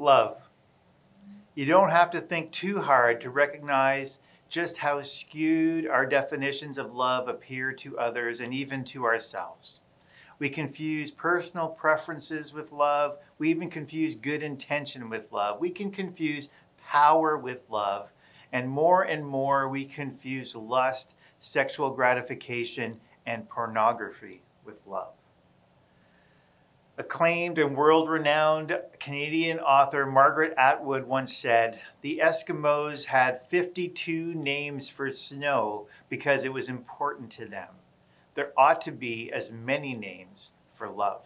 Love. You don't have to think too hard to recognize just how skewed our definitions of love appear to others and even to ourselves. We confuse personal preferences with love. We even confuse good intention with love. We can confuse power with love. And more we confuse lust, sexual gratification, and pornography with love. Acclaimed and world-renowned Canadian author Margaret Atwood once said, "The Eskimos had 52 names for snow because it was important to them. There ought to be as many names for love."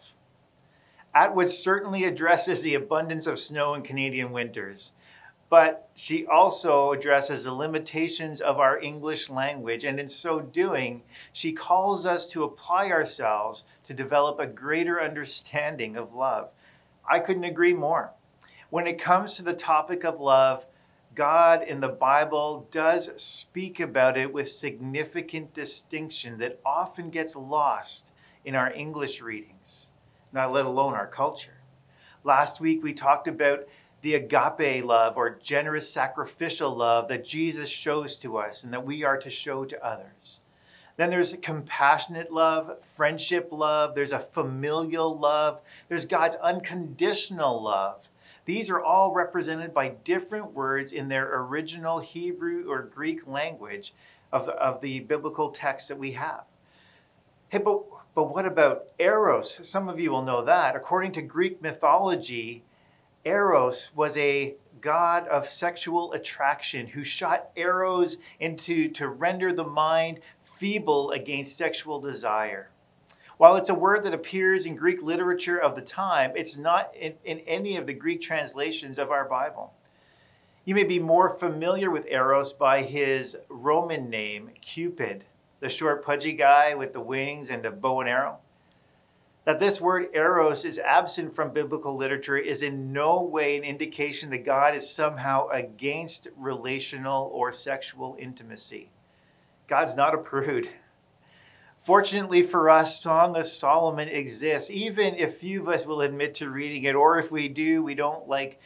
Atwood certainly addresses the abundance of snow in Canadian winters, but she also addresses the limitations of our English language, and in so doing, she calls us to apply ourselves to develop a greater understanding of love. I couldn't agree more. When it comes to the topic of love, God in the Bible does speak about it with significant distinction that often gets lost in our English readings, not let alone our culture. Last week we talked about the agape love, or generous sacrificial love, that Jesus shows to us and that we are to show to others. Then there's a compassionate love, friendship love, there's a familial love, there's God's unconditional love. These are all represented by different words in their original Hebrew or Greek language of the biblical text that we have. Hey, but what about Eros? Some of you will know that. According to Greek mythology, Eros was a god of sexual attraction who shot arrows to render the mind feeble against sexual desire. While it's a word that appears in Greek literature of the time, it's not in any of the Greek translations of our Bible. You may be more familiar with Eros by his Roman name, Cupid, the short, pudgy guy with the wings and a bow and arrow. That this word eros is absent from biblical literature is in no way an indication that God is somehow against relational or sexual intimacy. God's not a prude. Fortunately for us, Song of Solomon exists, even if few of us will admit to reading it, or if we do, we don't like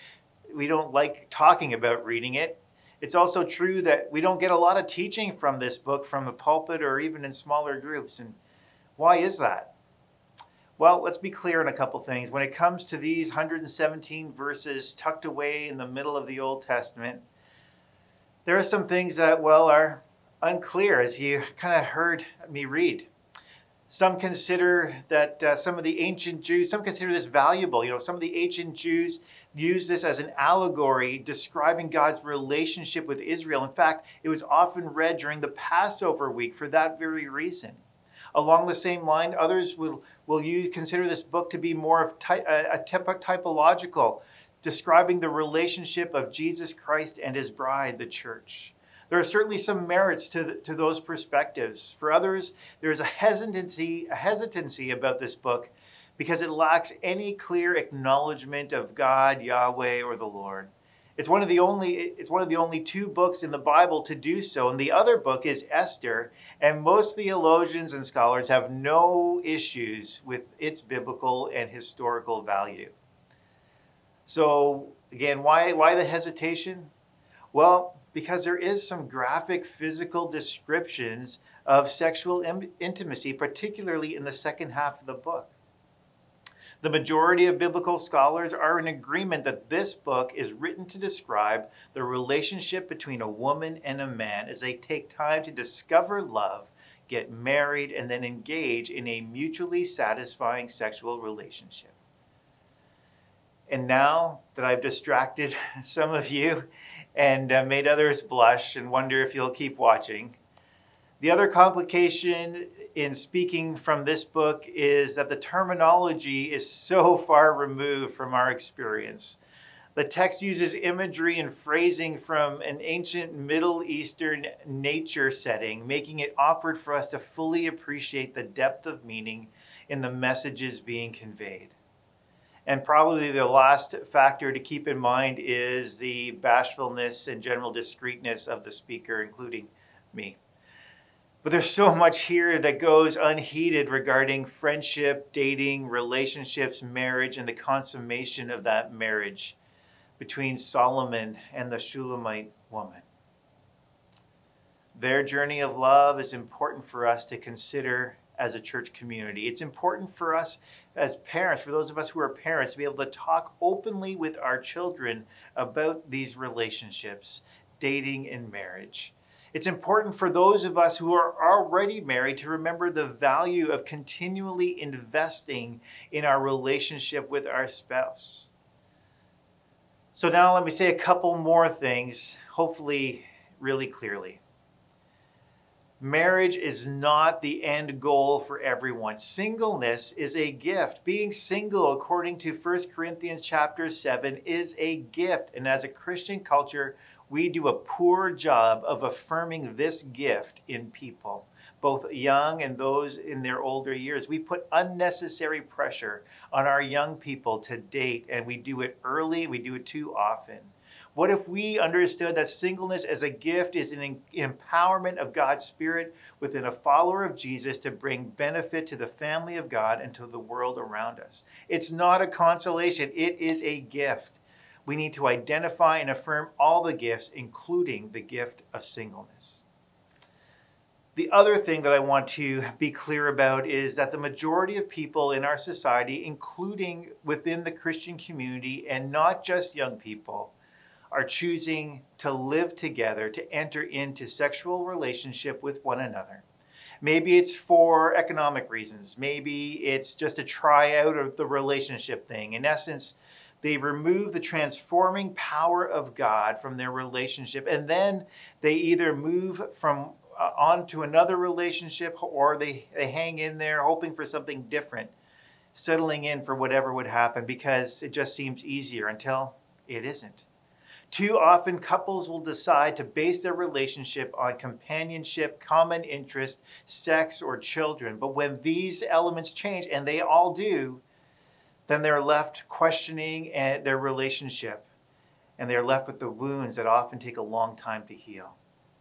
talking about reading it. It's also true that we don't get a lot of teaching from this book from the pulpit or even in smaller groups. And why is that? Well, let's be clear on a couple things. When it comes to these 117 verses tucked away in the middle of the Old Testament, there are some things that, are unclear, as you kind of heard me read. Some consider that some of the ancient Jews, some consider this valuable. Some of the ancient Jews use this as an allegory describing God's relationship with Israel. In fact, it was often read during the Passover week for that very reason. Along the same line, others will consider this book to be more of a typological, describing the relationship of Jesus Christ and his bride, the church. There are certainly some merits to those perspectives. For others, there is a hesitancy about this book because it lacks any clear acknowledgement of God, Yahweh, or the Lord. It's one of the only two books in the Bible to do so, and the other book is Esther, and most theologians and scholars have no issues with its biblical and historical value. So again, why the hesitation? Well, because there is some graphic physical descriptions of sexual intimacy, particularly in the second half of the book. The majority of biblical scholars are in agreement that this book is written to describe the relationship between a woman and a man as they take time to discover love, get married, and then engage in a mutually satisfying sexual relationship. And now that I've distracted some of you and made others blush and wonder if you'll keep watching, the other complication in speaking from this book is that the terminology is so far removed from our experience. The text uses imagery and phrasing from an ancient Middle Eastern nature setting, making it awkward for us to fully appreciate the depth of meaning in the messages being conveyed. And probably the last factor to keep in mind is the bashfulness and general discreetness of the speaker, including me. But there's so much here that goes unheeded regarding friendship, dating, relationships, marriage, and the consummation of that marriage. between Solomon and the Shulamite woman. Their journey of love is important for us to consider as a church community. It's important for us as parents, for those of us who are parents, to be able to talk openly with our children about these relationships, dating and marriage. It's important for those of us who are already married to remember the value of continually investing in our relationship with our spouse. So now let me say a couple more things, hopefully really clearly. Marriage is not the end goal for everyone. Singleness is a gift. Being single, according to 1 Corinthians chapter 7, is a gift. And as a Christian culture, we do a poor job of affirming this gift in people, both young and those in their older years. We put unnecessary pressure on our young people to date, and we do it early. We do it too often. What if we understood that singleness as a gift is an empowerment of God's Spirit within a follower of Jesus to bring benefit to the family of God and to the world around us? It's not a consolation. It is a gift. We need to identify and affirm all the gifts, including the gift of singleness. The other thing that I want to be clear about is that the majority of people in our society, including within the Christian community and not just young people, are choosing to live together, to enter into sexual relationship with one another. Maybe it's for economic reasons. Maybe it's just a tryout of the relationship thing. In essence, they remove the transforming power of God from their relationship, and then they either move from on to another relationship, or they hang in there hoping for something different, settling in for whatever would happen because it just seems easier until it isn't. Too often, couples will decide to base their relationship on companionship, common interest, sex, or children. But when these elements change, and they all do, then they're left questioning their relationship, and they're left with the wounds that often take a long time to heal.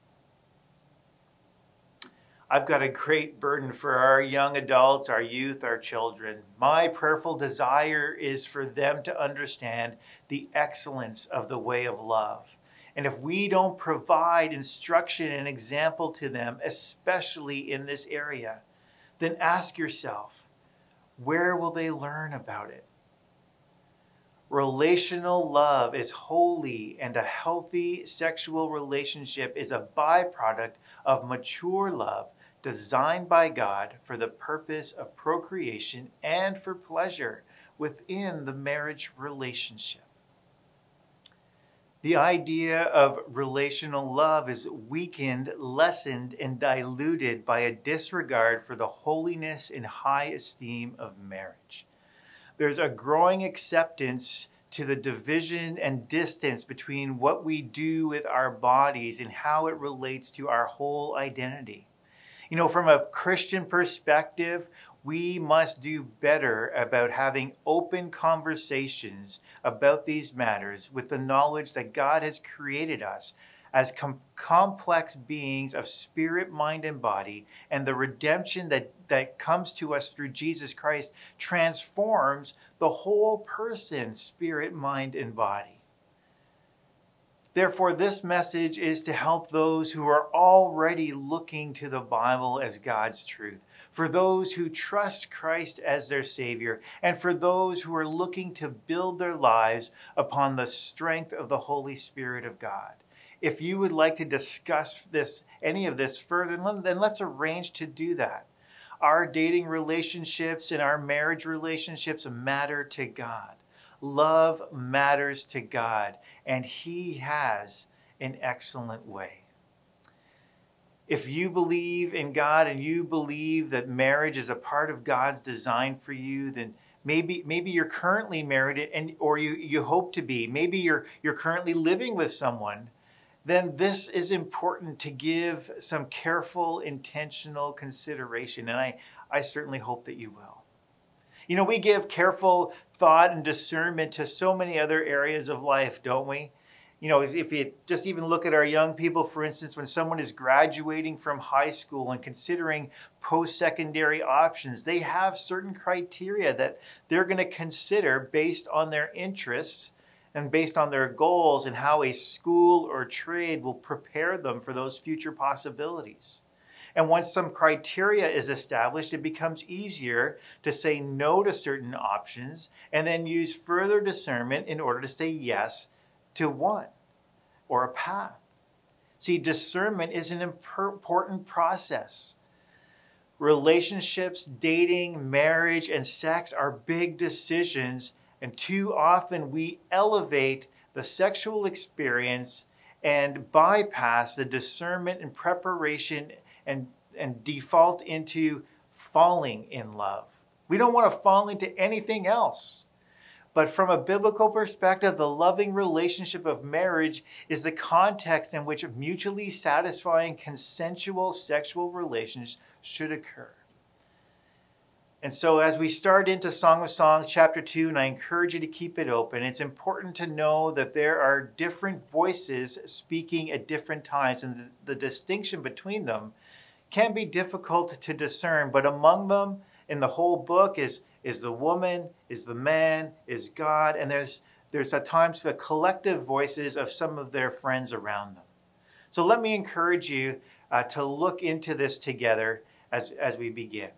I've got a great burden for our young adults, our youth, our children. My prayerful desire is for them to understand the excellence of the way of love. And if we don't provide instruction and example to them, especially in this area, then ask yourself, where will they learn about it? Relational love is holy, and a healthy sexual relationship is a byproduct of mature love designed by God for the purpose of procreation and for pleasure within the marriage relationship. The idea of relational love is weakened, lessened, and diluted by a disregard for the holiness and high esteem of marriage. There's a growing acceptance to the division and distance between what we do with our bodies and how it relates to our whole identity. You know, from a Christian perspective, we must do better about having open conversations about these matters with the knowledge that God has created us as complex beings of spirit, mind, and body, and the redemption that comes to us through Jesus Christ transforms the whole person, spirit, mind, and body. Therefore, this message is to help those who are already looking to the Bible as God's truth, for those who trust Christ as their Savior, and for those who are looking to build their lives upon the strength of the Holy Spirit of God. If you would like to discuss any of this further, then let's arrange to do that. Our dating relationships and our marriage relationships matter to God. Love matters to God, and He has an excellent way. If you believe in God and you believe that marriage is a part of God's design for you, then maybe you're currently married or you hope to be. Maybe you're currently living with someone. Then this is important to give some careful, intentional consideration, and I certainly hope that you will. You know, we give careful thought and discernment to so many other areas of life, don't we? You know, if you just even look at our young people, for instance, when someone is graduating from high school and considering post-secondary options, they have certain criteria that they're going to consider based on their interests and based on their goals and how a school or trade will prepare them for those future possibilities. And once some criteria is established, it becomes easier to say no to certain options and then use further discernment in order to say yes to one or a path. See, discernment is an important process. Relationships, dating, marriage, and sex are big decisions, and too often we elevate the sexual experience and bypass the discernment and preparation and default into falling in love. We don't want to fall into anything else. But from a biblical perspective, the loving relationship of marriage is the context in which mutually satisfying consensual sexual relations should occur. And so as we start into Song of Songs chapter 2, and I encourage you to keep it open, it's important to know that there are different voices speaking at different times, and the distinction between them can be difficult to discern, but among them in the whole book is the woman, is the man, is God, and there's at times the collective voices of some of their friends around them. So let me encourage you to look into this together as we begin.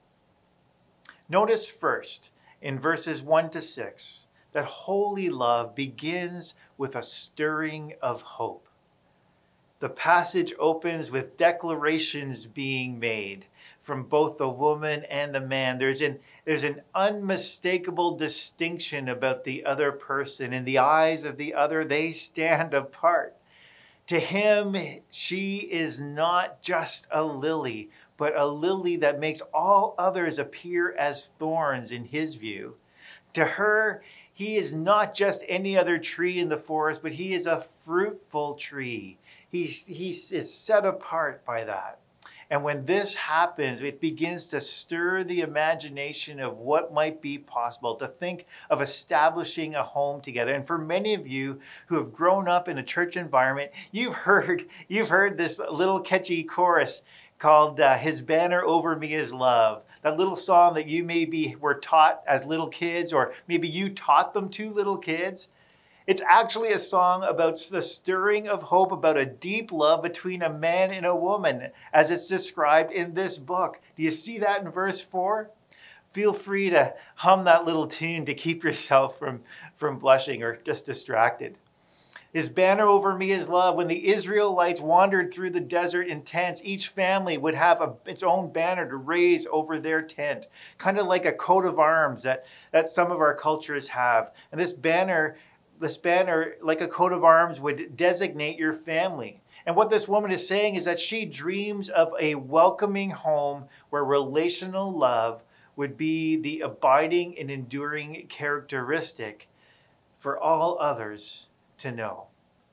Notice first in verses 1 to 6 that holy love begins with a stirring of hope. The passage opens with declarations being made from both the woman and the man. There's an unmistakable distinction about the other person. In the eyes of the other, they stand apart. To him, she is not just a lily, but a lily that makes all others appear as thorns in his view. To her, he is not just any other tree in the forest, but he is a fruitful tree. He is set apart by that. And when this happens, it begins to stir the imagination of what might be possible, to think of establishing a home together. And for many of you who have grown up in a church environment, you've heard this little catchy chorus called His Banner Over Me Is Love. That little song that you maybe were taught as little kids, or maybe you taught them to little kids. It's actually a song about the stirring of hope, about a deep love between a man and a woman, as it's described in this book. Do you see that in verse 4? Feel free to hum that little tune to keep yourself from blushing or just distracted. His banner over me is love. When the Israelites wandered through the desert in tents, each family would have its own banner to raise over their tent, kind of like a coat of arms that some of our cultures have. And this banner, like a coat of arms, would designate your family. And what this woman is saying is that she dreams of a welcoming home where relational love would be the abiding and enduring characteristic for all others to know.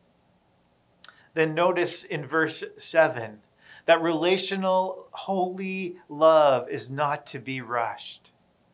Then notice in verse 7 that relational holy love is not to be rushed.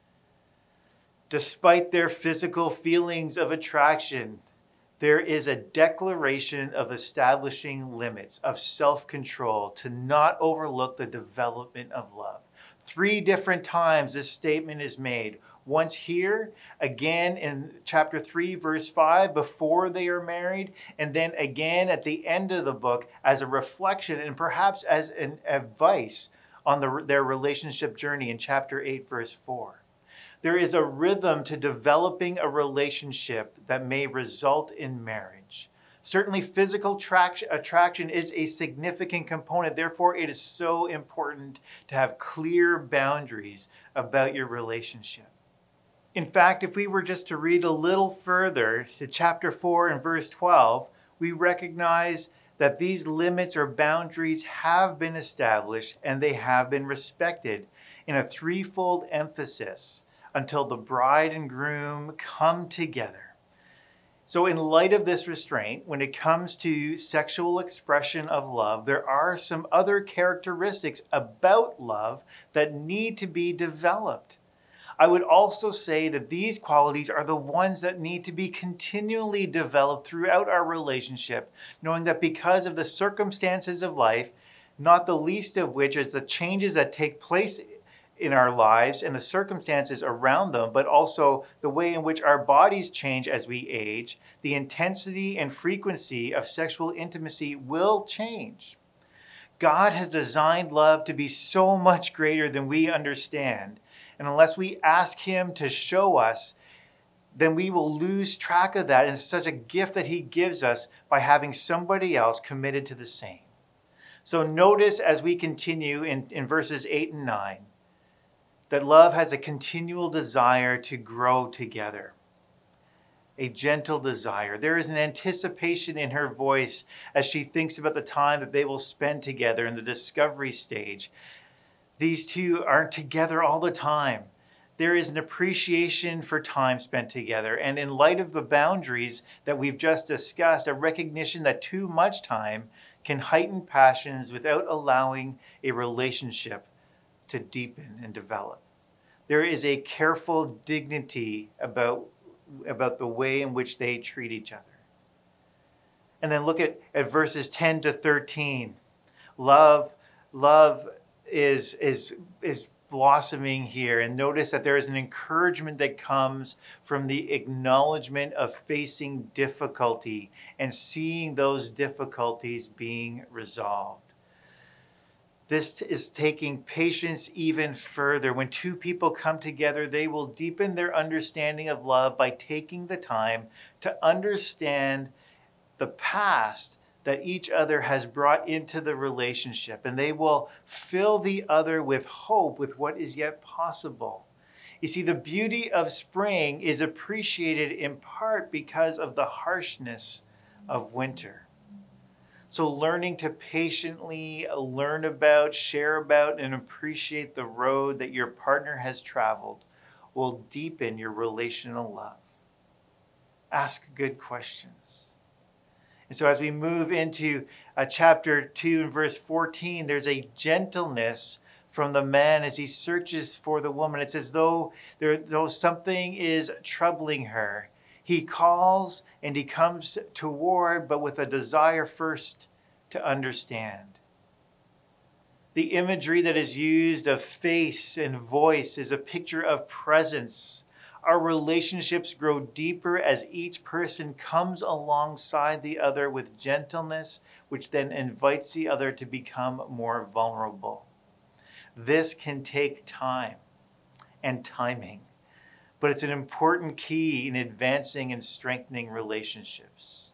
Despite their physical feelings of attraction, there is a declaration of establishing limits, of self-control, to not overlook the development of love. 3 different times this statement is made. Once here, again in chapter 3, verse 5, before they are married, and then again at the end of the book as a reflection and perhaps as an advice on their relationship journey in chapter 8, verse 4. There is a rhythm to developing a relationship that may result in marriage. Certainly, physical attraction is a significant component. Therefore, it is so important to have clear boundaries about your relationship. In fact, if we were just to read a little further to chapter 4 and verse 12, we recognize that these limits or boundaries have been established and they have been respected in a threefold emphasis until the bride and groom come together. So in light of this restraint, when it comes to sexual expression of love, there are some other characteristics about love that need to be developed. I would also say that these qualities are the ones that need to be continually developed throughout our relationship, knowing that because of the circumstances of life, not the least of which is the changes that take place in our lives and the circumstances around them, but also the way in which our bodies change as we age, the intensity and frequency of sexual intimacy will change. God has designed love to be so much greater than we understand. And unless we ask him to show us, then we will lose track of that. And it's such a gift that he gives us by having somebody else committed to the same. So notice as we continue in verses 8 and 9, that love has a continual desire to grow together, a gentle desire. There is an anticipation in her voice as she thinks about the time that they will spend together in the discovery stage. These two aren't together all the time. There is an appreciation for time spent together. And in light of the boundaries that we've just discussed, a recognition that too much time can heighten passions without allowing a relationship to deepen and develop. There is a careful dignity about the way in which they treat each other. And then look at verses 10 to 13. Love is blossoming here. And notice that there is an encouragement that comes from the acknowledgement of facing difficulty and seeing those difficulties being resolved. This is taking patience even further. When two people come together, they will deepen their understanding of love by taking the time to understand the past that each other has brought into the relationship. And they will fill the other with hope, with what is yet possible. You see, the beauty of spring is appreciated in part because of the harshness of winter. So learning to patiently learn about, share about, and appreciate the road that your partner has traveled will deepen your relational love. Ask good questions. And so as we move into chapter 2 and verse 14, there's a gentleness from the man as he searches for the woman. It's as though something is troubling her. He calls and he comes toward, but with a desire first to understand. The imagery that is used of face and voice is a picture of presence. Our relationships grow deeper as each person comes alongside the other with gentleness, which then invites the other to become more vulnerable. This can take time and timing. But it's an important key in advancing and strengthening relationships.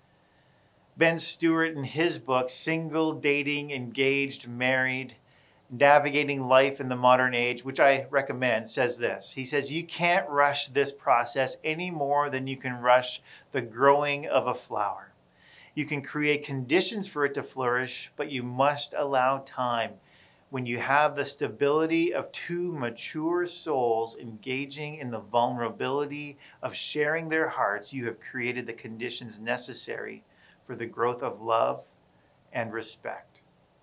Ben Stewart, in his book, Single, Dating, Engaged, Married, Navigating Life in the Modern Age, which I recommend, says this. He says, you can't rush this process any more than you can rush the growing of a flower. You can create conditions for it to flourish, but you must allow time. When you have the stability of two mature souls engaging in the vulnerability of sharing their hearts, you have created the conditions necessary for the growth of love and respect.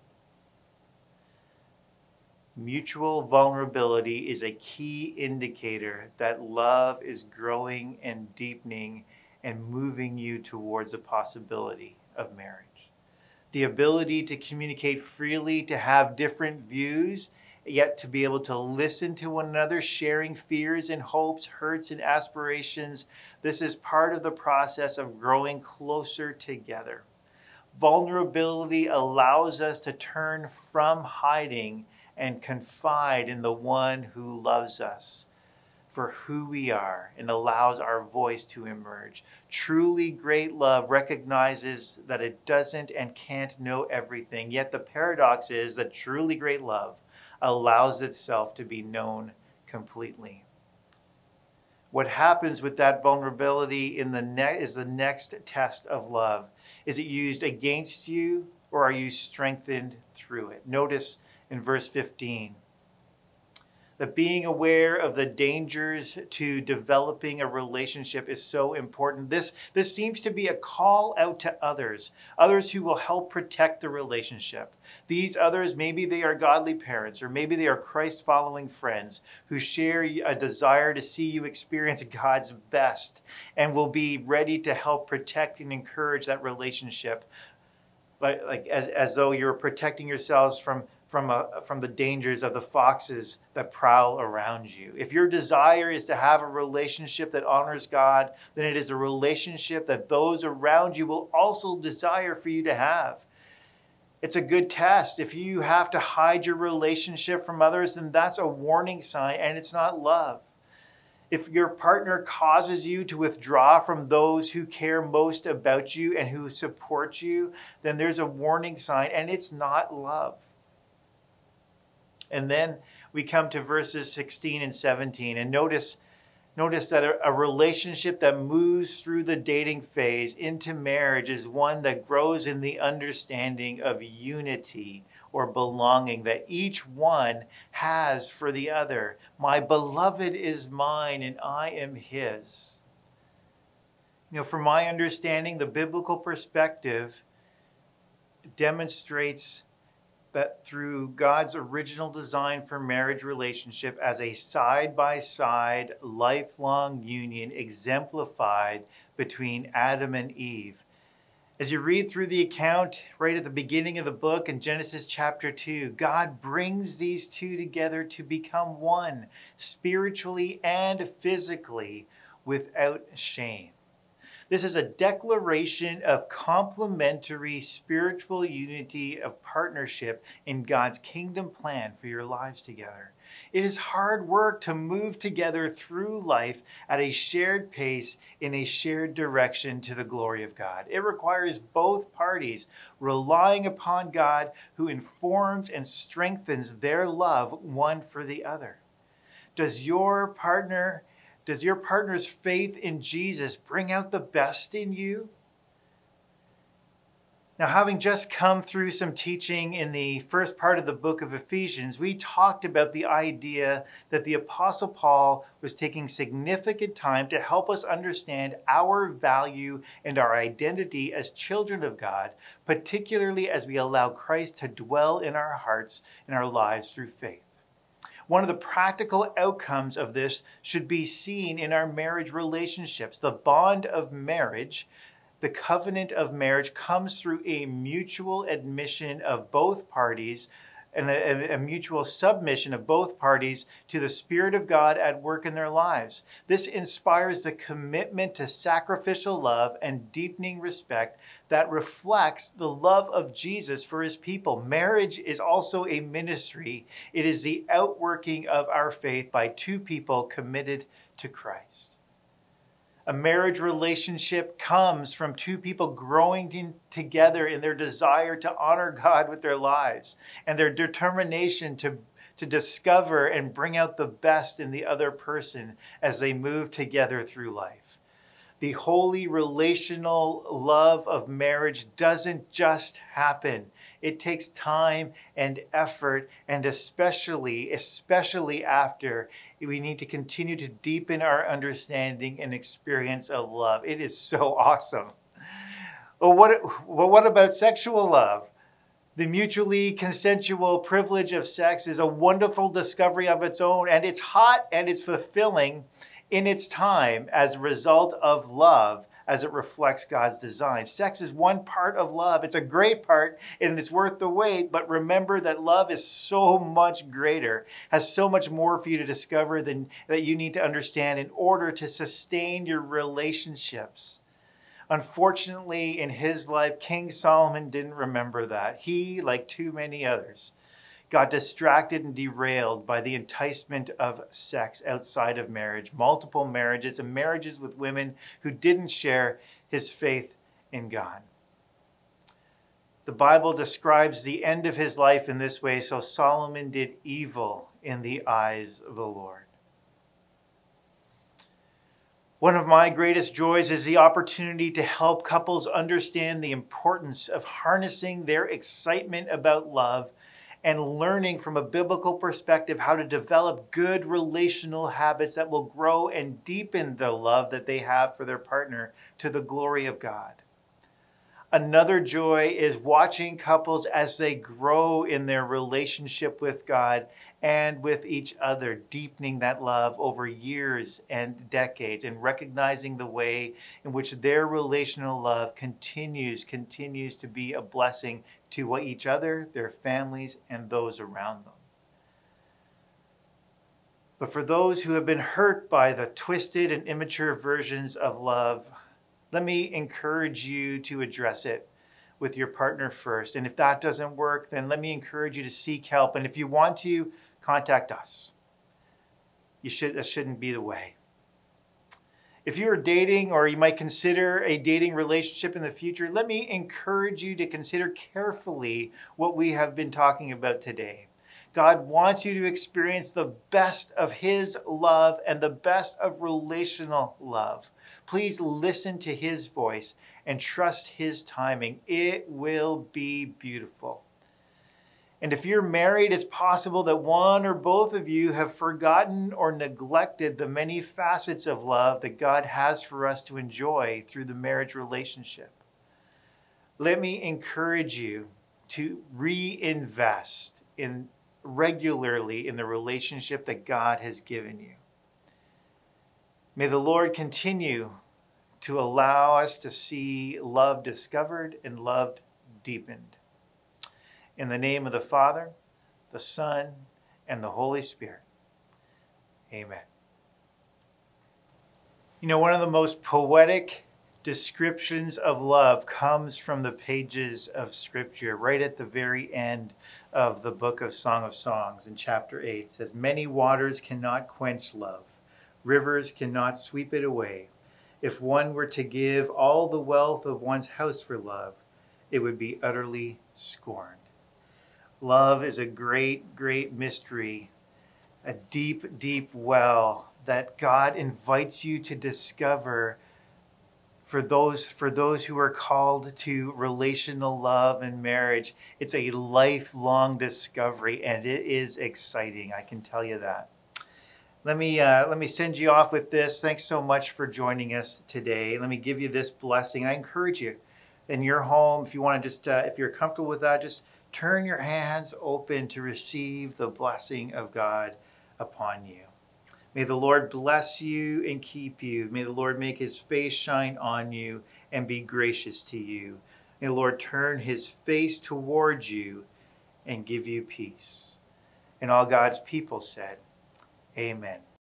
Mutual vulnerability is a key indicator that love is growing and deepening and moving you towards a possibility of marriage. The ability to communicate freely, to have different views, yet to be able to listen to one another, sharing fears and hopes, hurts and aspirations. This is part of the process of growing closer together. Vulnerability allows us to turn from hiding and confide in the one who loves us for who we are and allows our voice to emerge. Truly great love recognizes that it doesn't and can't know everything. Yet the paradox is that truly great love allows itself to be known completely. What happens with that vulnerability is the next test of love. Is it used against you or are you strengthened through it? Notice in verse 15. That being aware of the dangers to developing a relationship is so important. This seems to be a call out to others who will help protect the relationship. These others, maybe they are godly parents, or maybe they are Christ-following friends who share a desire to see you experience God's best and will be ready to help protect and encourage that relationship, like as though you're protecting yourselves from from the dangers of the foxes that prowl around you. If your desire is to have a relationship that honors God, then it is a relationship that those around you will also desire for you to have. It's a good test. If you have to hide your relationship from others, then that's a warning sign, and it's not love. If your partner causes you to withdraw from those who care most about you and who support you, then there's a warning sign, and it's not love. And then we come to verses 16 and 17, and notice that a relationship that moves through the dating phase into marriage is one that grows in the understanding of unity or belonging that each one has for the other. My beloved is mine and I am his. From my understanding, the biblical perspective demonstrates that through God's original design for marriage relationship as a side-by-side lifelong union exemplified between Adam and Eve. As you read through the account right at the beginning of the book in Genesis chapter 2, God brings these two together to become one, spiritually and physically, without shame. This is a declaration of complementary spiritual unity of partnership in God's kingdom plan for your lives together. It is hard work to move together through life at a shared pace in a shared direction to the glory of God. It requires both parties relying upon God, who informs and strengthens their love one for the other. Does your partner's faith in Jesus bring out the best in you? Now, having just come through some teaching in the first part of the book of Ephesians, we talked about the idea that the Apostle Paul was taking significant time to help us understand our value and our identity as children of God, particularly as we allow Christ to dwell in our hearts and our lives through faith. One of the practical outcomes of this should be seen in our marriage relationships. The bond of marriage, the covenant of marriage, comes through a mutual admission of both parties and a mutual submission of both parties to the Spirit of God at work in their lives. This inspires the commitment to sacrificial love and deepening respect that reflects the love of Jesus for his people. Marriage is also a ministry. It is the outworking of our faith by two people committed to Christ. A marriage relationship comes from two people growing together in their desire to honor God with their lives and their determination to discover and bring out the best in the other person as they move together through life. The holy relational love of marriage doesn't just happen. It takes time and effort, and especially after, we need to continue to deepen our understanding and experience of love. It is so awesome. Well, what about sexual love? The mutually consensual privilege of sex is a wonderful discovery of its own, and it's hot and it's fulfilling in its time as a result of love, as it reflects God's design. Sex is one part of love. It's a great part and it's worth the wait, but remember that love is so much greater, has so much more for you to discover than that you need to understand in order to sustain your relationships. Unfortunately, in his life, King Solomon didn't remember that. He, like too many others, got distracted and derailed by the enticement of sex outside of marriage, multiple marriages, and marriages with women who didn't share his faith in God. The Bible describes the end of his life in this way: so Solomon did evil in the eyes of the Lord. One of my greatest joys is the opportunity to help couples understand the importance of harnessing their excitement about love and learning from a biblical perspective how to develop good relational habits that will grow and deepen the love that they have for their partner to the glory of God. Another joy is watching couples as they grow in their relationship with God and with each other, deepening that love over years and decades, and recognizing the way in which their relational love continues to be a blessing to each other, their families, and those around them. But for those who have been hurt by the twisted and immature versions of love, let me encourage you to address it with your partner first. And if that doesn't work, then let me encourage you to seek help. And if you want to, contact us. That shouldn't be the way. If you are dating, or you might consider a dating relationship in the future, let me encourage you to consider carefully what we have been talking about today. God wants you to experience the best of his love and the best of relational love. Please listen to his voice and trust his timing. It will be beautiful. And if you're married, it's possible that one or both of you have forgotten or neglected the many facets of love that God has for us to enjoy through the marriage relationship. Let me encourage you to reinvest regularly in the relationship that God has given you. May the Lord continue to allow us to see love discovered and love deepened. In the name of the Father, the Son, and the Holy Spirit. Amen. You know, one of the most poetic descriptions of love comes from the pages of Scripture, right at the very end of the book of Song of Songs in chapter 8. It says, "Many waters cannot quench love. Rivers cannot sweep it away. If one were to give all the wealth of one's house for love, it would be utterly scorned." Love is a great, great mystery, a deep, deep well that God invites you to discover for those who are called to relational love and marriage. It's a lifelong discovery, and it is exciting. I can tell you that. Let me send you off with this. Thanks so much for joining us today. Let me give you this blessing. I encourage you in your home, if you want to just, if you're comfortable with that, just turn your hands open to receive the blessing of God upon you. May the Lord bless you and keep you. May the Lord make his face shine on you and be gracious to you. May the Lord turn his face towards you and give you peace. And all God's people said, Amen.